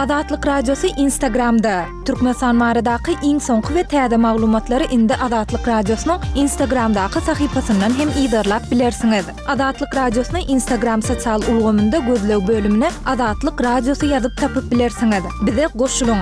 Adatlyk radiosu Instagramda. Türkmenistan maradaky iň soňky we täze maglumatlary indi Adatlyk radiosynyň Instagramdaky sahypasyndan hem ýygyrlap bilersiňiz. Adatlyk radiosynyň Instagram sosial ulgamynda gözleg bölümine Adatlyk radiosu ýazyp tapyp bilersiňiz. Bize goşulyň.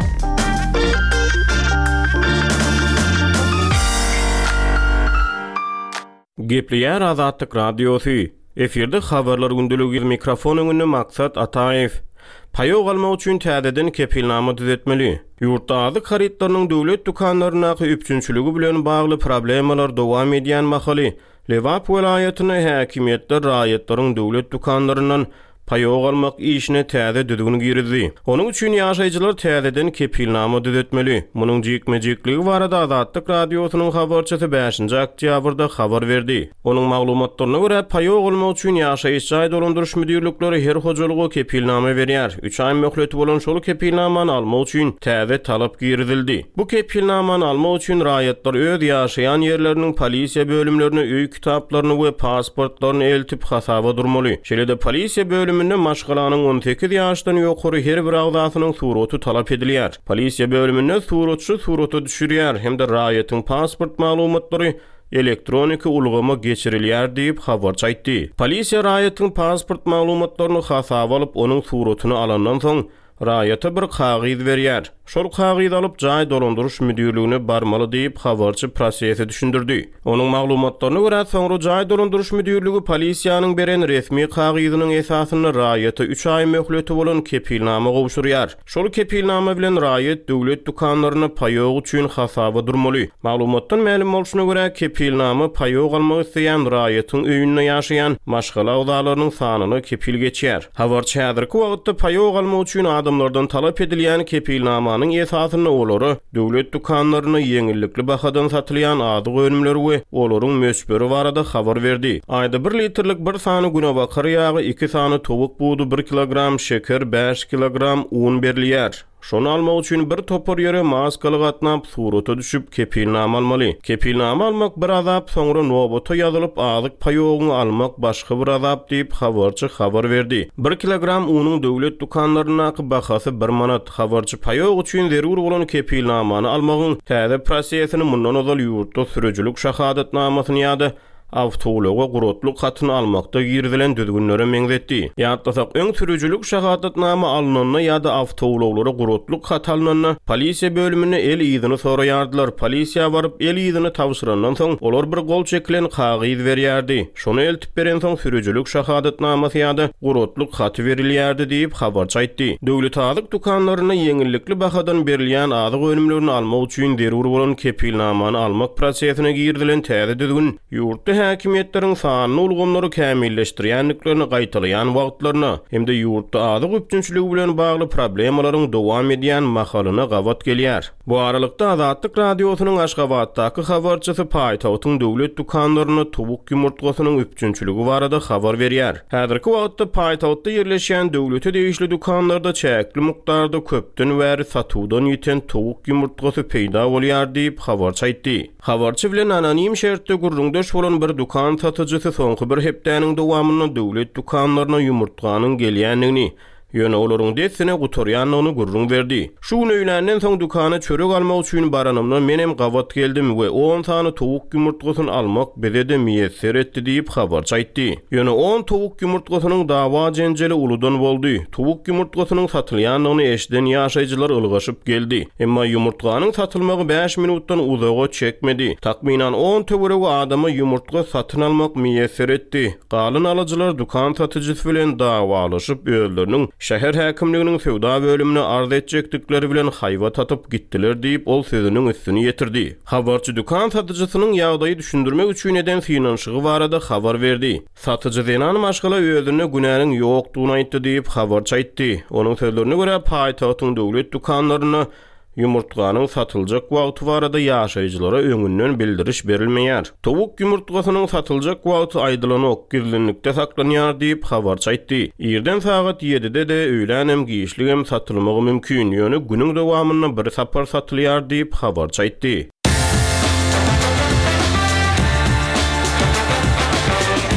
Gepleýär Adatlyk radiosu. Efirde habarlar gündülügi mikrofon öňünde maksat Ataev. Paýok almak üçin täzeden kepilnama düzetmeli. Ýurtda azyk haritlarynyň döwlet dukanlaryna üpçünçüligi bilen bagly problemalar dowam edýän mahaly. Lewap welaýatyna häkimetler raýatlaryň döwlet dukanlaryndan paýok almak işine täze düzgün girdi. Onuň üçin ýaşaýjylar täzeden kepilnama düzetmeli. Munyň jekmejekliги barada Adatlyk radiosynyň habarçysy 5-nji oktýabrda habar berdi. Onuň maglumatlaryna görä paýok almak üçin ýaşaýyş jaý dolandyryş müdirlikleri her hojalyga kepilnama berýär. 3 ay möhleti bolan şol kepilnamany almak üçin täze talap girdildi. Bu kepilnamany almak üçin raýatlar öz ýaşaýan ýerleriniň polisiýa bölümlerine öý kitaplaryny we pasportlaryny eltip hasaba durmaly. Şeýle-de polisiýa bölümine maşgalanyň 18 ýaşdan ýokary her bir agdasynyň suraty talap edilýär. Polisiýa bölümine suratçy suraty düşürýär hemde raýatyň pasport maglumatlary elektronik ulgama geçirilýär diýip habarçy aýtdy. Polisiýa raýatyň pasport maglumatlaryny hasaba alyp onuň suratyny alandan soň raýata bir kagyz berýär. Şol kagyzy alyp jaý dolandyryş müdirligine barmaly diýip habarçy prosesi düşündirdi. Onuň maglumatlaryna görä soňra jaý dolandyryş müdirligi polisiýanyň beren resmi kagyzynyň esasyny raýata 3 ay möhleti bolan kepilnama gowşurýar. Şol kepilnama bilen raýat döwlet dukanlaryna paýok üçin hasaba durmaly. Maglumatdan ma'lum bolşuna görä kepilnama paýok almak isleýän raýatyň öýünde ýaşaýan maşgala agdalarynyň sanyny kepil geçýär. Habarçy häzirki wagtda paýok almak üçin adamlardan talap edilýän kepilnama Anyň esasyny olary döwlet dukanlaryna ýeňillikli bahadan satylýan adyk önümleri we olaryň mösberi barada habar berdi. Aýda 1 litrlik bir sany günebakar ýagy, 2 sany towuk buğdy, 1 kilogram şeker, 5 kilogram un berilýär. Şonu almak üçin bir topar ýere maskaly gatnap suraty düşüp kepilnama almaly. Kepilnama almak bir azap, soňra nobata ýazylyp azyk paýogyny almak başga bir azap diýip habarçy habar berdi. 1 kilogram unyň döwlet dukanlaryna bahasy 1 manat. Habarçy paýok üçin zerur bolan kepilnamany almagyň täze prosesini mundan ozal ýurtda sürüjülük şahadatnamasyny ýa-da awtowlaga gurutluk hatyny almakda girdilen düzgünlere meňzetdi. Ýa-da öň sürüjülük şahadatnama alnanyna ýa-da awtowlaglara gurutluk hat alnanyna polisiýa bölümine el ýyzyny soraýardylar. Polisiýa baryp el ýyzyny tawşyrandan soň olar bir gol çekilen kagyz berýärdi. Şonu eltip beren soň sürüjülük şahadatnamasy ýa-da gurutluk haty berilýärdi diýip habarçy aýtdy. Döwlet azyk dukanlaryna ýeňillikli bahadan berilýän azyk önümlerini almak üçin zerur bolan kepilnamany almak prosesine girdilen täze düzgün ýurtda häkimetleriň sanyny ulgamlary kämilleşdirýänliklerini gaýtalaýan wagtlaryna hemde ýurtda azyk üpçünçüligi bilen bagly problemalaryň dowam edýän mahalyna gawat gelýär. Bu aralykda Adatlyk radiosynyň Aşgabatdaky habarçysy paýtagtyň döwlet dukanlaryna towuk ýumurtgasynyň üpçünçüligi barada habar berýär. Häzirki wagtda paýtagtda ýerleşýän döwlete degişli dukanlarda çäkli mukdarda köpden bäri satywdan ýeten towuk ýumurtgasy peýda bolýar diýip habarçy aýtdy. Habarçy bilen anonim şertde gurrundaş bolan bir dukan satyjysy soňky bir hepdäniň dowamyny döwlet dukanlaryna ýumurtganyň gelýänligini ýöne olaryň desine guturýanyny gurrun berdi. Şu öýländen soň dukana çörek almak üçin baranymdan menem gawat geldim we 10 sany towuk ýumurtgasyny almak bezede miýesser etdi diýip habarçy aýtdy. Ýöne 10 towuk ýumurtgasynyň dawa jenjeli uludan boldy. Towuk ýumurtgasynyň satylýanyny eşden ýaşaýjylar ylgaşyp geldi. Emma ýumurtganyň satylmagy 5 minutdan uzaga çekmedi. Takminan 10 töweregi adama ýumurtga satyn almak miýesser etdi. Galyn alyjylar dukan satyjysy bilen dawalaşyp öýleriniň şäher häkimliginiň sowda bölümine arz etjekdikleri bilen haýwat atyp gitdiler diýip ol sözüniň üstüne ýetirdi. Habarçy dukan satyjysynyň ýagdaýy düşündirmek üçin eden finansygy barada habar berdi. Satyjy denan maşgala özüne günäniň ýokdugyny aýtdy diýip habarçy aýtdy. Onuň sözlerine görä paýtagtyň döwlet dukanlaryna Yumurtganyň satyljak wagty barada ýaşaýjylara öňünden bildiriş berilmeýär. Towuk yumurtgasynyň satyljak wagty aýdylanyk gizlinlikde saklanýar diýip habarçy aýtdy. Ýerden saat 7-de de öýlänem giýişligem satylmagy mümkin. Ýöne günüň dowamyna bir sapar satylýar diýip habarçy aýtdy.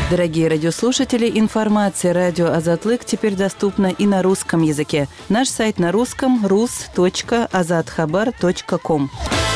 Дорогие радиослушатели, информация «Радио Азатлык» теперь доступна и на русском языке. Наш сайт на русском – rus.azatxabar.com.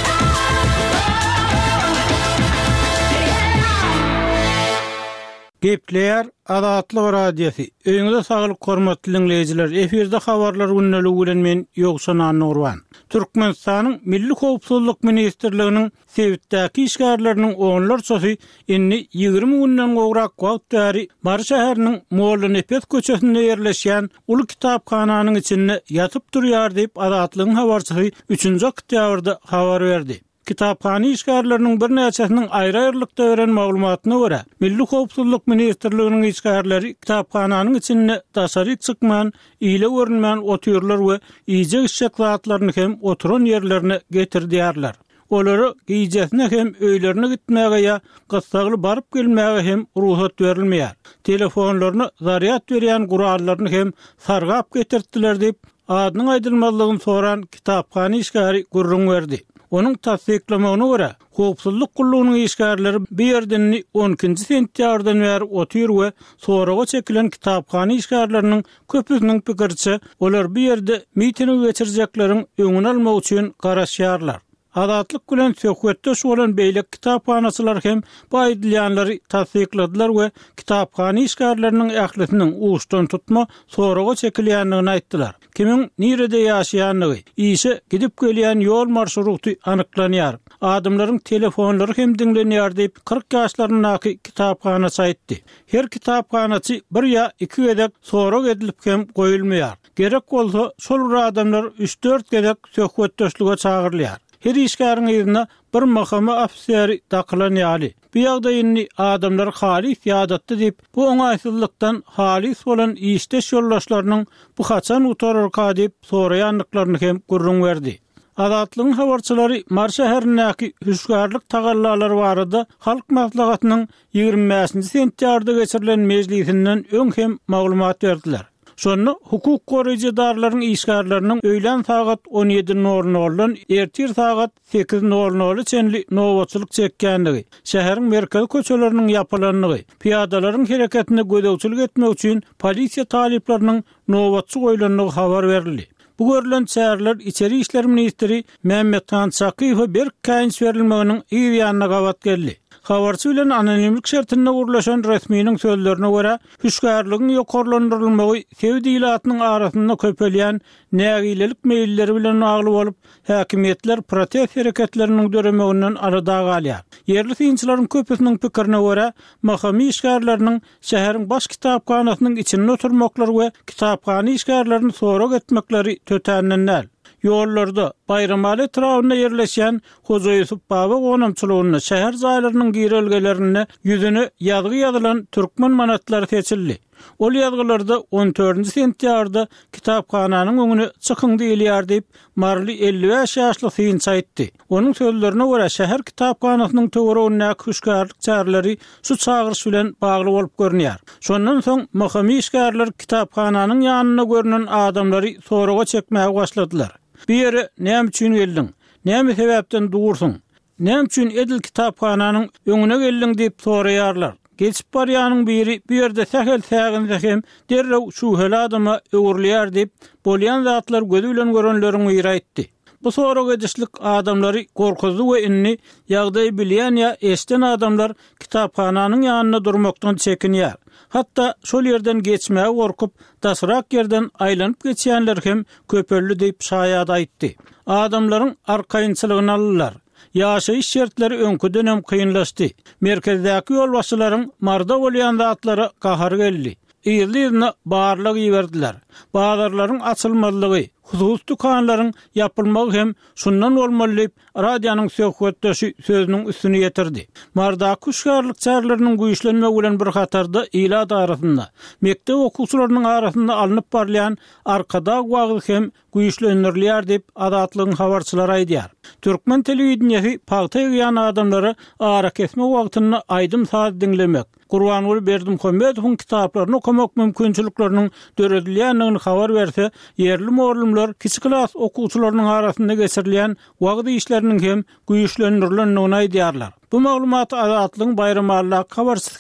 Gepler Azatlyk radiosu. Öňüňizde saglyk hormatly dinleýijiler. Eferde habarlar günneligi bilen men Ýogşan Nurwan. Türkmenistanyň Milli Howpsuzlyk Ministrliginiň Sewitdäki işgärleriniň onlar sosy inni 20 günden gowrak wagtary Bar şäheriniň Mollanypet köçesinde ýerleşýän Uly Kitaphananyň içinde ýatyp durýar diýip Azatlygyň habarçysy 3-nji oktýabrda habar berdi. Kitaphany işgärleriniň bir näçesiniň aýry-aýrylykda beren maglumatyna görä, Milli Howpsuzlyk Ministrliginiň işgärleri kitaphananyň içinde daşary çykman, ýyle görünmän otyrlar we iýjek şeklatlaryny hem oturan ýerlerine getirdiýärler. Olary giýjesine hem öýlerine gitmäge ýa gysagly baryp gelmäge hem ruhsat berilmeýär. Telefonlaryny zaryat berýän gurallaryny hem sargap getirdiler diýip adynyň aýdylmalygyny soran kitaphany işgäri gurrun berdi. Onun tasdiklamagyna görä, Howpsuzlyk gullugynyň işgärleri bir ýerden 12-nji sentýardan bäri otyr we soraga çekilen kitaphany işgärleriniň köpüsiniň pikirçe, olar bir ýerde miting geçirjeklerin öňüni almak üçin garaşýarlar. Azatlyk bilen söhbetde şolan beýlek kitaphanaçylar hem baýdylýanlary tasdikladylar we kitaphany işgärleriniň ählisiniň uçdan tutma soraga çekilýändigini aýtdylar. Kimin nirede ýaşaýanlygy, işe gidip gelýän ýol marşruty anyklanýar. Adamlaryň telefonlary hem dinlenýär diýip 40 ýaşlarynyňky kitaphanaçy aýtdy. Her kitaphanaçy bir ýa 2 gedek sorag edilip hem goýulmaýar. Gerek bolsa şol adamlar 3-4 gedek söhbetdeşlige çagyrylýar. Her işgäriň ýerine bir mahkama ofiseri taklanýaly. Bu ýagdaýyny adamlar halis ýadatdy diýip, bu oňaýsızlykdan halis bolan işdeş ýoldaşlarynyň bu haçan utararka diýip soraýanlyklaryny hem gurrun berdi. Azatlygyň habarçylary Mar şäherindäki hüşgärlik tagallalary barada halk maslahatynyň 25-nji sentýarda geçirilen mejlisinden öň hem maglumat berdiler. Şonu hukuk goraýjylaryň işgärleriniň öýlen saat 17:00-dan ertir saat 8:00 çenli nowatçylyk çekýändigi, şäheriň merkez köçeleriniň ýapylanlygy, piýadalaryň hereketine gödäwçilik etmek üçin polisiýa talipleriniň nowatçy goýulanlygy habar berildi. Bu görülen çäherler içeri işler ministri Mehmet Tansakyýowa bir käýiş berilmeginiň ýa-ýanyna gawat geldi. Habarçy bilen anonimlik şertinde gurlaşan resminiň sözlerine görä, hüşgärligiň ýokarlandyrylmagy sevdiýlatynyň arasynda köpelýän nägilelik meýilleri bilen agly bolup, häkimetler protest hereketleriniň döremeginden arada galýar. Yerli synçylaryň köpüsiniň pikirine görä, mahkama işgärleriniň şäheriň baş kitaphanasynyň içinde oturmaklary we kitaphany işgärlerini sorag etmekleri tötännenler. Ýollarda Bayramaly etrawyna ýerleşýän Hoja Ýusup Baba gonamçylygyna şäher zaýlarynyň girilgelerine ýüzüne ýazgy ýazylan türkmen manatlary seçildi. Ol ýazgylarda 14-nji sentýarda kitaphananyň öňüne çykyň diýilýär diýip Marly 55 ýaşly synçy aýtdy. Onuň sözlerine görä şäher kitaphanasynyň töweregine hüşgärlik çäherleri şu çagyryş bilen bagly bolup görünýär. Şondan soň mahkama işgärler kitaphananyň ýanyna görünen adamlary soraga çekmäge başladylar. Bir ýere näme üçin geldiň? Näme sebäpden dursun? Näme üçin edil kitaphananyň öňüne geldiň diýip soraýarlar. Geçip barýanyň biri bir ýerde sähel säginde hem derrew şu hel adama öwürlýär diýip bolýan zatlar gözü bilen görenleriň ýaýratdy. Bu sorag edişlik adamlary gorkuzly we inni ýagdaýy bilýän ýa eşden adamlar kitaphananyň ýanyna durmakdan çekinýär. Hatda şol ýerden geçmäge gorkup, daşrak ýerden aýlanyp geçýänler hem köpelli diýip şaýat aýtdy. Adamlaryň arkaýynçylygyny aldylar. Ýaşaýyş şertleri öňküden hem kynlaşdy. Merkezdäki ýol başçylaryň marda bolýan zatlary gahar geldi. Ýerlerine barlyk ýerdiler. Bazarlaryň açylmalygy, husus dukanlaryň ýapylmagy hem şundan bolmaly diýip radionyň söhbetdeşi sözüniň üstüne ýetirdi. Marda kuşgarlyk çärleriniň güýçlenmegi bilen bir hatarda ýyla arasynda, mekdep okuwçylarynyň arasynda alınıp barlayan arkada wagt hem güýçlendirilýär diýip Azatlygyň habarçylary aýdýar. Türkmen telewizionyasy paýta ýan adamlary ara kesme wagtyny aýdym saat dinlemek, Gurbanuly Berdimuhammedowyň kitaplaryny okumak mümkinçilikleriniň döredilýändigini habar berse, yerli morlumlar kiçik klas okuwçylarynyň arasynda geçirilýän wagt işleriniň hem güýçlendirilýändigini aýdýarlar. Bu maglumaty Azatlygyň Bayramaly habarçysy hem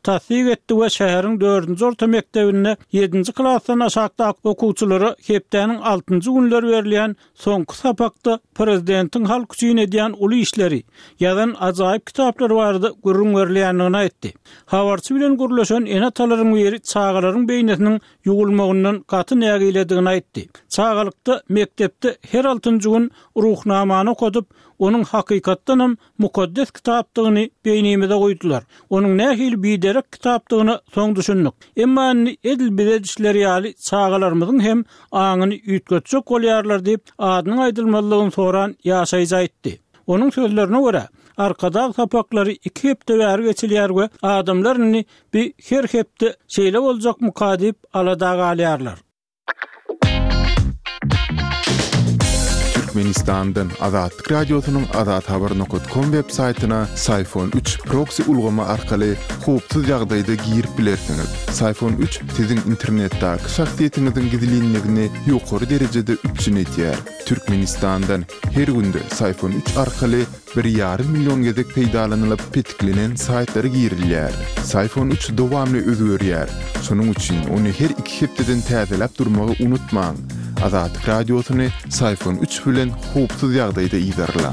tasdik etdi we şäheriň 4-nji orta mekdebine 7-nji klassdan aşakda okuwçylary hepdeniň 6-njy günler berilýän soňky sapakda prezidentiň halk üçin edýän uly işleri ýazan ajaýyp kitaplar bardy gurrun berilýändigini aýtdy. Habarçy bilen gurlaşan enatalaryň biri çağalaryň beýnetiniň ýugulmagyndan gaty nägiledigini aýtdy. Çağalykda mektepde her 6-njy gün ruhnamany okudyp, onun hakykatdanam mukaddes kitapdygyny beýnimizde goýdular. Onun nähil biderek kitapdygyny soň düşündik. Emma edil biledişleri ýaly çağalarymyzyň hem aňyny ýetgetjek bolýarlar diýip adynyň aýdylmalygyny soran ýaşaýjy aýtdy. Onun sözlerine göre arkada sapaklary 2 hepde bäri geçilýär we adamlar bir her hepde şeýle boljak mukadip alada galýarlar. Türkmenistan'dan Azatlyk Radiosynyň azathabar.com web saytyna Sayfon 3 proxy ulgama arkaly howpsuz ýagdaýda girip bilersiňiz. Sayfon 3 siziň internetdäki şahsiýetiňiziň gizlinligini ýokary derejede üçin etýär. Türkmenistan'dan her günde Sayfon 3 arkaly 1,5 million gezek peýdalanylyp petiklenen saytlary girilýär. Sayfon 3 dowamly özgörýär. Şonuň üçin ony her 2 hepdeden täzeläp durmagy unutmaň. Azatlyk Radiosyny Sayfon 3 bilen howpsuz ýagdaýda ýygarla.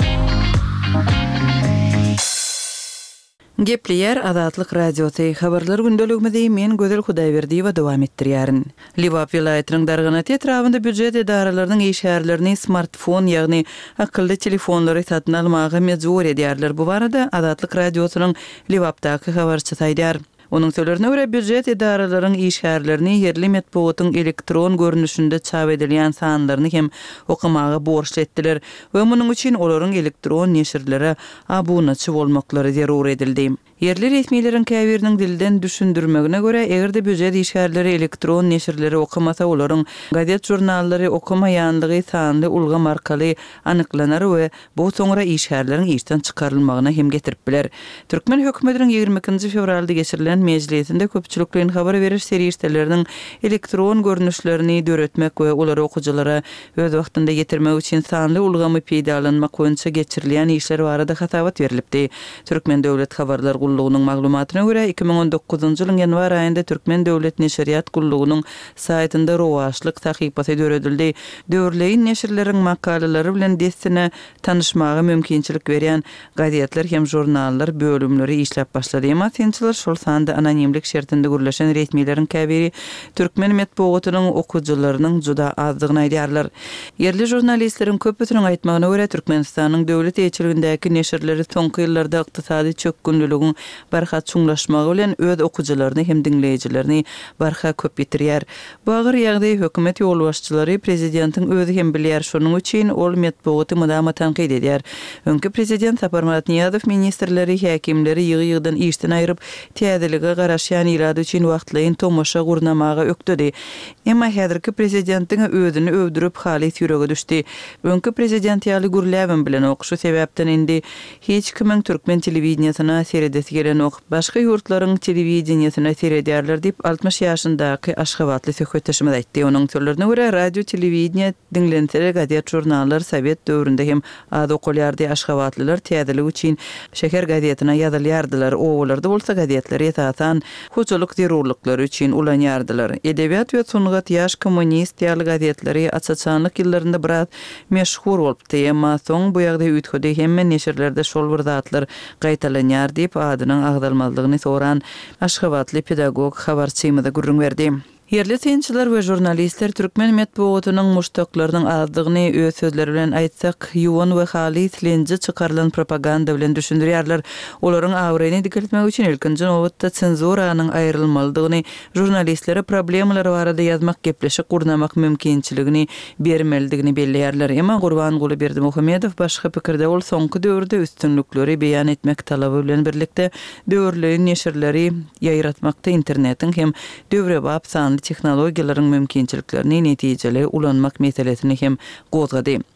Gepleýär Azatlyk Radiosy habarlar gündeligimizde men Gözel Hudaýberdiýewa dowam etdirýärin. Liwap vilayatynyň Darganaty etrafynda büdjet edaralarynyň işgärlerini smartfon ýagny akylly telefonlary satyn almagy mejbur edýärler. Bu barada Azatlyk Radiosynyň Liwapdaky habarçy saýdar. Onun sözlerine göre büdjet edaralaryň işgärlerini yerli metbuatyň elektron görnüşinde çap edilýän sanlaryny hem okumagy borçly etdiler we munyň üçin olaryň elektron neşirlere abunaçy bolmaklary zerur edildi. Yerli resmiýetlerin käbiriniň dilden düşündirmegine göre egerde büdjet işgärleri elektron neşirleri okumasa olaryň gazet jurnallary okumaýanlygy sanly ulga markaly anyklanar we bu soňra işgärleriň işden çykarylmagyna hem getirip biler. Türkmen hökümetiniň 22 fevralda geçirilen meclisinde köpçülikliň habar beriş serýişleriniň elektron görnüşlerini döretmek we olary okujalara öz wagtynda getirmek üçin sanly ulgamy peýdalanmak boýunça geçirilen işler barada hasabat berilipdi. Türkmen döwlet habarlar Gullugynyň maglumatyna görä 2019-njy ýylyň ýanwar aýynda Türkmen döwlet neşriýat gullugynyň saýtynda rowaşlyk sahypasy döredildi. Döwürleýin neşirleriň makalelary bilen destine tanyşmagy mümkinçilik berýän gazetler hem jurnallar bölümleri işläp başlady. Emma tinçiler şol sanda anonimlik şertinde gürleşen resmiýetlerin käbiri Türkmen metbuatynyň okujularynyň juda azdygyny aýdýarlar. Yerli jurnalistleriň köpüsiniň aýtmagyna görä Türkmenistanyň döwlet eýçiligindäki neşirleri soňky ýyllarda ykdysady çökgünlüligiň barha çuňlaşmagy bilen öz okujularyny hem dinleýijilerini barha köp ýetirýär. Bu agyr ýagdaý hökümet ýolbaşçylary prezidentiň özi hem bilýär. Şonuň üçin ol metbuaty mudama tanqid edýär. Öňki prezident Saparmat Niýazow ministrleri, häkimleri ýygy-ýygydan işden aýryp täzelige garaşýan ýylady üçin wagtlaýyn tomaşa gurnamaga ökdedi. Emma häzirki prezidentiň özüni övdürip halis ýüregi düşdi. Öňki prezident ýaly gürläwin bilen okuşy sebäpden indi hiç kimiň Türkmen telewizionyna seredesi gelen ok başga ýurtlaryň telewizionyna seredýärler diýip 60 ýaşyndaky Aşgabatly söhbetdeşimiz aýtdy. Onuň sözlerine görä radio telewizionýa dinlense gazet jurnallar Sowet döwründe hem az okulýardy. Aşgabatlylar täzelik üçin şeker gazetina ýazylýardylar. Owalarda bolsa gazetleri esasan hoçuluk zerurlyklary üçin ulanýardylar. Edebiýat we sungat ýaş kommunist ýaly gazetleri açaçanlyk ýyllarynda biraz meşhur bolupdy. Emma soň bu ýagdaý üýtgedi hemme neşirlerde şol bir zatlar gaýtalanýar diýip adynyň agdalmalygyny soran Aşgabatly pedagog habarçymyza gurrun berdi. Yerli synçylar we jurnalistler Türkmen metbuatynyň muştaklarynyň azdygyny öz sözleri bilen aýtsak, ýuwan we halis lenji çykarylan propaganda bilen düşündirýärler. Olaryň awryny dikkatmek üçin ilkinji nowatda senzuranyň aýrylmalydygyny, jurnalistlere problemler barada ýazmak, gepleşik gurnamak mümkinçiligini bermelidigini belleýärler. Emma Gurban Berdimuhammedow başga pikirde ol soňky döwürde üstünlükleri beýan etmek talaby bilen birlikde döwürleýin neşirleri ýaýratmakda internetiň hem döwre bap texnologiýalaryň mümkinçiliklerini netijeli ulanmak meselesini hem gozgady.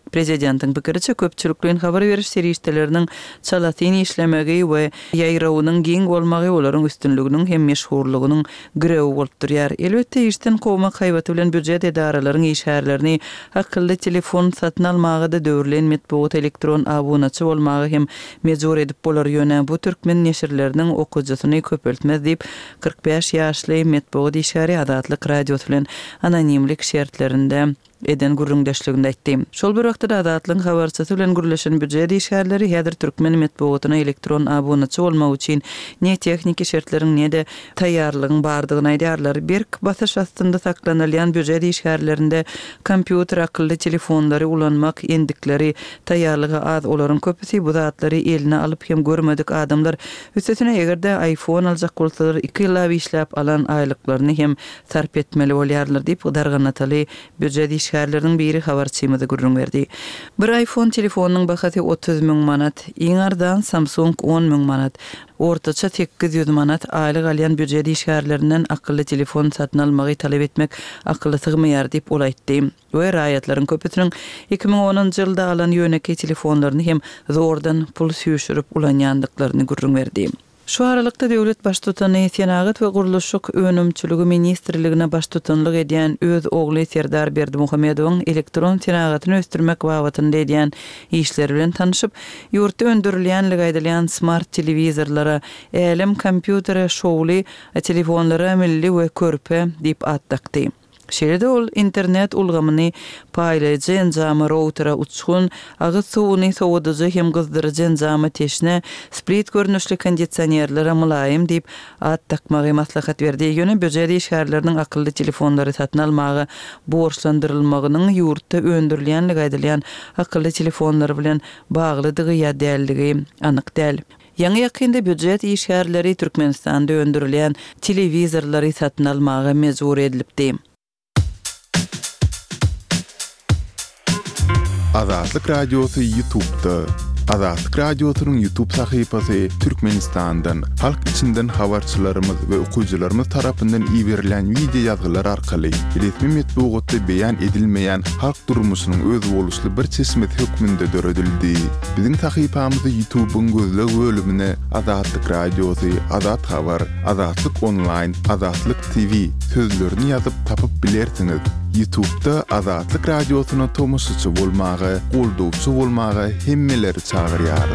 Prezidentin pikiriçe köpçülükliň habar beriş serişdeleriniň çalatyny işlemegi we ýaýrawunyň giň bolmagy olaryň üstünliginiň hem meşhurlygynyň grewi bolup durýar. Elbetde işden gowmak haýbaty bilen büdjet edaralaryň işgärlerini akylly telefon satyn almagy da döwürlen metbuat elektron abonaçy bolmagy hem mejbur edip bolar ýöne bu türkmen neşirleriniň okujasyny köpeltmez diýip 45 ýaşly metbuat işgäri Adatlyk radio bilen anonimlik şertlerinde eden gurrundaşlygynda aýtdy. Şol bir wagtda Adatlyň habarçysy bilen gürleşen büdjet işgärleri häzir türkmen metbuatyna elektron abonaçy bolmak üçin ne tehnik şertleriň ne de taýýarlygyň bardygyny aýdarlar. Berk basyş astynda saklanylýan büdjet işgärlerinde kompýuter akylly telefonlary ulanmak endikleri taýýarlygy az olaryň köpüsi bu zatlary eline alyp hem görmedik adamlar üstesine egerde iPhone aljak bolsalar 2 ýyl işläp alan aýlyklaryny hem sarp etmeli bolýarlar diýip darganaty büdjet işgärleriniň biri habarçymyzy gurrun berdi. Bir iPhone telefonunyň bahasy 30.000 manat, iň ardan Samsung 10.000 manat, ortaça 800 manat aýlyk alýan büdjet işgärlerinden akylly telefon satyn almagy talep etmek akylly sygmaýar diýip ol aýtdy. We raýatlaryň köpüsiniň 2010-njy ýylda alan ýöneki telefonlaryny hem zordan pul süýşürip ulanýandyklaryny gurrun berdi. Şu aralykda döwlet baş tutany Senagat we Guruluşyk Önümçüligi ministrligine baş tutanlyk edýän öz ogly Serdar Berdimuhammedowyň elektron senagatyny östürmek wagtynda edýän işleri bilen tanyşyp, ýurtda öndürilýän aýdylýan smart telewizorlara, elem kompýutere, şowly telefonlara milli we körpe diýip ad takdy. Şeýle-de ol internet ulgamyny paýlaýjy enjamy routera uçgun, agyz suwuny sowudyjy hem gyzdyrjy enjamy teşne, split görnüşli kondisionerlere mylaýym diýip ad takmagy maslahat berdi. Ýöne büdjet işgärleriniň akylly telefonlary satyn almagy borçlandyrylmagynyň ýurtda öndürilýän aýdylýan akylly telefonlar bilen baglydygy ýa dälligi anyk däl. Ýa-ni ýakynda büdjet işgärleri Türkmenistanda öndürilýän telewizorlary satyn almagy mejbur edilipdi. Adatlyk radiosu YouTube'da. Adatlyk radiosynyň YouTube sahypasy Türkmenistandan, halk içinden habarçylarymyz we okuwçylarymyz tarapyndan iýerilen video ýazgylar arkaly resmi metbuatda beýan edilmeýän halk durmuşynyň öz boluşly bir çeşmet hökmünde döredildi. Biziň sahypamyzy YouTube'un gözleg bölümine Adatlyk radiosu, Adat habar, Adatlyk online, Adatlyk TV sözlerini ýazyp tapyp bilersiňiz. YouTube'da Adatlyk radiosyna tomoşaçy bolmagy, goldowçy bolmagy hemmeleri çagyrýar.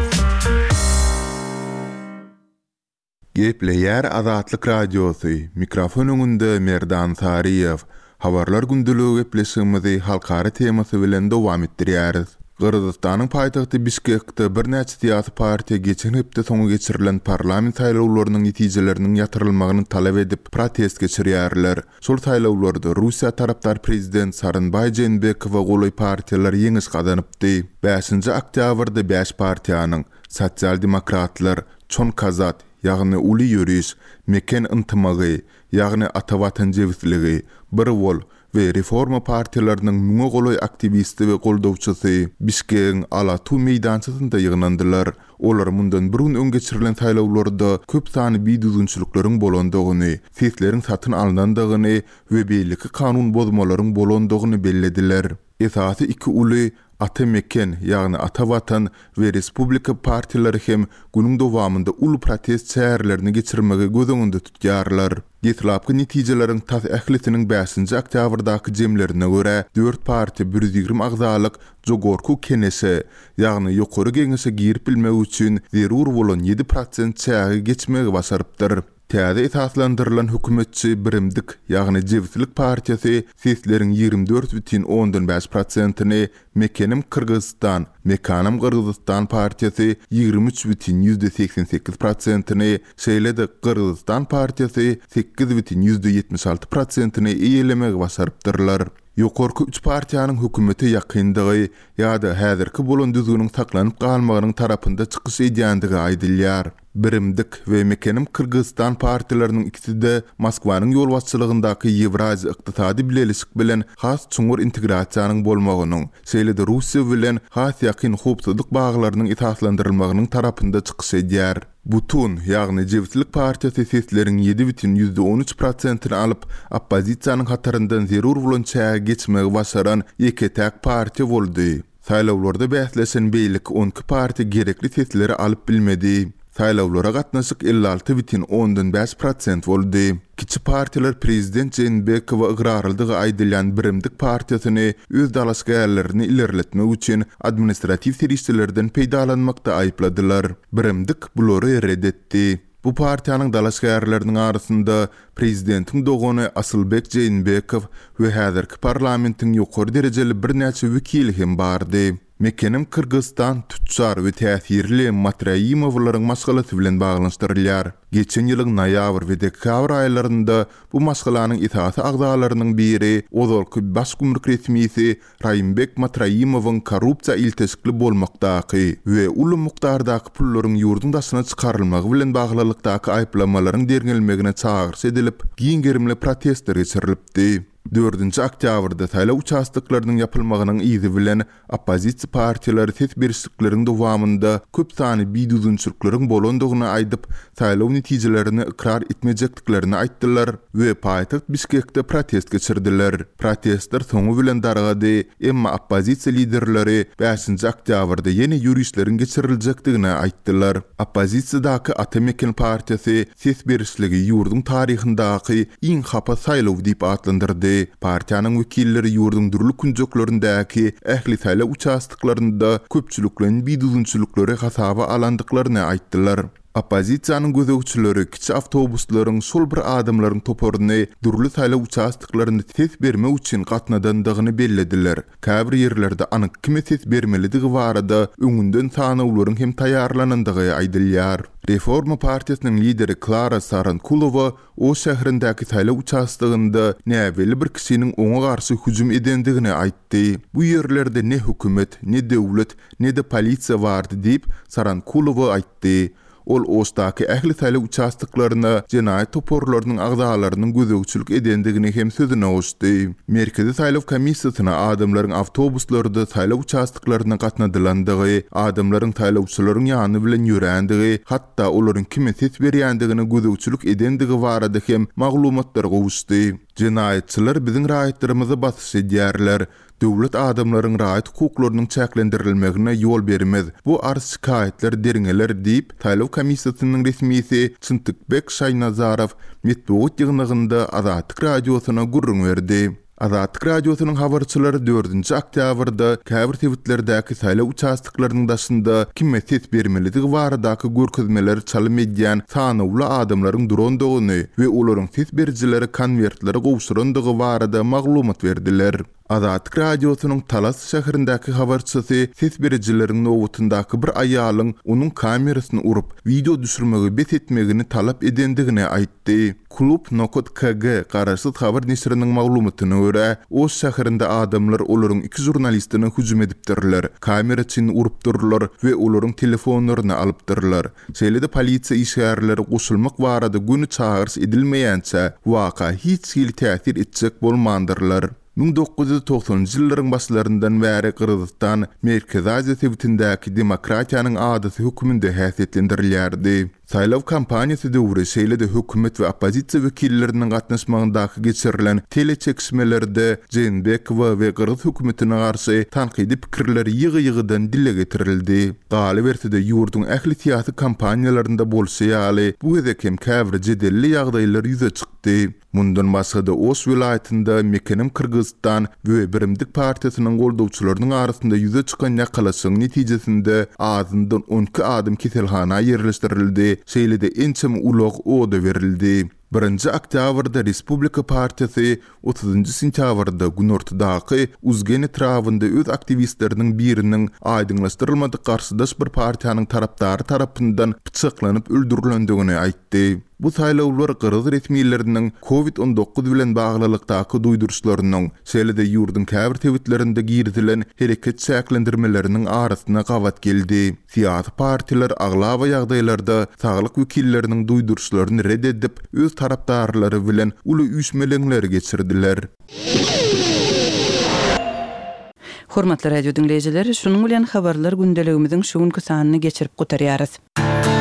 Gepleýär Adatlyk radiosu. Mikrofon öňünde Merdan Sariýew. Habarlar gündeligi gepleşigimizi halkara temasy bilen dowam etdirýäris. Gırgızstanyň paýtagty Bişkekde bir näçe siyasi partiýa geçen hepde soňu geçirilen parlament saýlawlarynyň netijeleriniň ýatyrylmagyny talap edip protest geçirýärler. Şol saýlawlarda Russiýa tarapdar prezident Sarynbay Jeenbekow we goly partiýalar ýeňiş gazanypdy. 5-nji oktýabrda 5 partiýanyň Sosial Demokratlar, Çon Kazat, ýagny Uly Ýöriş, Meken Intymagy, ýagny Ata Watan Jewsligi, Bir Wol we reforma partiýalarynyň müňe goly aktivisti we goldowçysy Bişkeň Alatu meýdançysynda ýygnandylar. Olar mundan burun ön geçirilen saýlawlarda köp sany biýdüzünçülikleriň bolandygyny, sesleriň satyn alınandygyny we beýleki kanun bozmalaryň bolandygyny bellediler. Esasy iki uly Ata Meken, ýagny Ata Watan we Respublika partiýalary hem günüň dowamında ulu protest çäherlerini geçirmegi göz öňünde tutýarlar. Getlapky netijeleriň tas ählisiniň 5-nji oktýabrdaky jemlerine görä 4 partiýa 120 agzalyk Jogorku Kenese, ýagny ýokary geňişe girip bilmek üçin zerur bolan 7% çäge geçmegi basarypdyr. Täze esaslandyrylan hökümetçi Birimdik, ýagny Jewslik partiýasy sesleriň 24,5%-ni Mekenim Kırgızstan, Mekanam Kırgızstan partiýasy 23,88%-ni, şeýle-de Kırgızstan partiýasy 8,76%-ni eýelemegi basarypdyrlar. Ýokarky 3 partiýanyň hökümete ýakyndygy ýa-da häzirki bolan düzgüniň saklanyp galmagynyň tarapynda çykyş edýändigi aýdylýar. Birimdik we Mekenim Kırgızstan partiýalarynyň ikisi-de Moskwanyň ýolbaşçylygyndaky Ewraziýa ykdysady bileşik bilen has çuňur integrasiýanyň bolmagynyň, şeýle-de Russiýa bilen has ýakyn howpsuzlyk baglarynyň esaslandyrylmagynyň tarapynda çykyş edýär. Butun, ýagny Jewslik partiýasy sesleriň 7,13%-ni alyp, oppozisiýanyň hataryndan zerur bolan çäge geçmegi başaran ýeketäk partiýa boldy. Saýlawlarda bäslesen beýlik 12 parti gerekli tesleri alyp bilmedi. Saýlawlara gatnaşyk 56,5% boldy. Kiçi partiler prezident Jeenbekow ıgrarldygy aýdylýan Birimdik partiýasyny öz dalaşgärlerini ilerletmek üçin administrativ tirişçilerden peýdalanmakda aýpladylar. Birimdik bulary reddetdi. Bu partiýanyň dalaşgärleriniň arasynda prezidentiň dogany Asylbek Jeenbekow we häzirki parlamentiň ýokary derejeli birnäçe wekili hem bardy. Mekenim Kırgızstan tüçar we täsirli Matrayimowlaryň maşgalaty bilen baglanşdyrylýar. Geçen ýylyň noýabr we dekabr aýlarynda bu maşgalanyň itaat agdalarynyň biri Ozolky baş gümrük resmisi Raýymbek Matrayimowyň korrupsiýa ilteşikli bolmakdaky we uly mukdardaky pullaryň ýurdun daşyna çykarylmagy bilen baglylykdaky aýplamalaryň derňelmegine çağırş edilip, giňgerimli protestler geçirilipdi. 4-nji oktýabrda saýlaw uçastlyklarynyň yapylmagynyň izi bilen oppozisiýa partiýalary tetbirçilikleriň dowamında köp sany biýdüzünçilikleriň bolandygyny aýdyp, saýlaw netijelerini ikrar etmejekliklerini aýtdylar we paýtaxt Bişkekde protest geçirdiler. Protestler soňu bilen dargady, emma oppozisiýa liderleri 5-nji oktýabrda ýene ýürüýüşleriň geçiriljekdigini aýtdylar. Oppozisiýadaky Atamekin partiýasy tetbirçiligi ýurdun taryhyndaky iň hapa saýlaw diýip atlandyrdy. Partiýanyň wekilleri ýurdun durly künjeklerindäki ähli saýlaw uçastyklarynda köpçüliklerin biýdüzünçilikleri hasaba alandyklaryny aýtdylar. Oppozisiýanyň gözegçileri kiçi awtobuslaryň şol bir adamlaryň toporuny durly saýlaw uçastyklarynda tes berme üçin gatnadandygyny bellediler. Käbir ýerlerde anyk kime tes bermelidigi barada öňünden tanawlaryň hem taýýarlanandygy aýdylýar. Reforma partiýasynyň lideri Klara Sarankulova o şäherindäki saýlaw uçastygynda näbeli bir kişiniň oňa garşy hüjüm edendigini aýtdy. Bu ýerlerde ne hökümet, ne döwlet, ne de polisiýa bardy diýip Sarankulova aýtdy. Ol ostaky ähli saýlaw uçastlyklaryna jenaýat toporlarynyň agdalarynyň gözegçilik edendigini hem sözüne oşdy. Merkezi saýlaw komissiýasyna adamlaryň awtobuslarda saýlaw uçastlyklaryna gatnadylandygy, adamlaryň saýlawçylaryň ýany bilen ýörendigi, hatda olaryň kime ses berýändigini gözegçilik edendigi barada hem maglumatlar gowuşdy. Jenaýatçylar biziň raýatlarymyzy basy edýärler. Döwlet adamlaryň raýat hukuklarynyň çäklendirilmegine ýol bermez. Bu arz şikaýetler derňeler diýip saýlaw komissiýasynyň resmisi Çyntıkbek Şaýnazarow metbuat ýygnygynda Azatlyk radiosyna gurrun berdi. Azatlyk radiosynyň habarçylary 4-nji oktýabrda käbir tewitlerdäki saýlaw uçastlyklarynyň daşynda kime ses bermelidigi baradaky görkezmeler çalym edýän sanawly adamlaryň durandygyny we olaryň ses berjileri konwertleri gowşurandygy barada maglumat berdiler. Azatlyk radiosynyň Talas şäherindäki habarçysy ses berjileriň nowatyndaky bir aýalyň onuň kamerasyny urup video düşürmegi bet etmegini talap edendigini aýtdy. Klub Nokot KG garaşsyz habar nesriniň maglumatyna görä, o şäherinde adamlar olaryň 2 jurnalistini hüjüm edipdirler. Kameraçyny urupdyrlar we olaryň telefonlaryny alypdyrlar. Şeýle-de polisiýa işgärleri goşulmak barada güni çağırş edilmeýänçe waka hiç hil täsir etjek bolmandyrlar. 1990-njy ýyllaryň başlaryndan bäri Kırgızstan Merkezi Aziýa tewitindäki demokratiýanyň adasy höküminde häsiýetlendirilýärdi. Saýlaw kampaniýasy döwri şeýle-de hökümet we oppozisiýa wekilleriniň gatnaşmagyndaky geçirilen teleçekişmelerde Jeenbekow we Kırgız hökümetine garşy tanqidi pikirler ýygy-ýygydan dile getirildi. Galy berside ýurdun ähli siýasy kampaniýalarynda bolsaýaly bu gezek hem käbir jedelli ýagdaýlar ýüze çykdy. Mundan başga da Oş vilayetinde Mekenim Kırgızstan we Birimdik partiýasynyň goldawçylarynyň arasynda ýüze çykan ýakalaşyň netijesinde azyndan 12 adam keselhana ýerleşdirildi. Şeýle-de ençem ulaq oda berildi. 1-nji oktýabrda Respublika partiýasy 30-njy sentýabrda gün ortadaky Uzgen etrawynda öz aktivistleriniň biriniň aýdyňlaşdyrylmady garşydaş bir partiýanyň tarapdary tarapyndan pyçaklanyp öldürilendigini aýtdy. Bu saýlawlar Kırgız resmiýetleriniň COVID-19 bilen baglylykdaky duýduruşlarynyň, şeýle-de ýurdun käbir tewitlerinde girdilen hereket çäklendirmeleriniň arasyna gawat geldi. Siýasy partiýalar aglawa ýagdaýlarda saglyk wekilleriniň duýduruşlaryny reddedip, öz tarapdarlary bilen uly üýtmeler geçirdiler. Hormatly radio dinleýijiler, şunuň bilen habarlar gündeligimiziň şu günkü sanyny geçirip gutarýarys.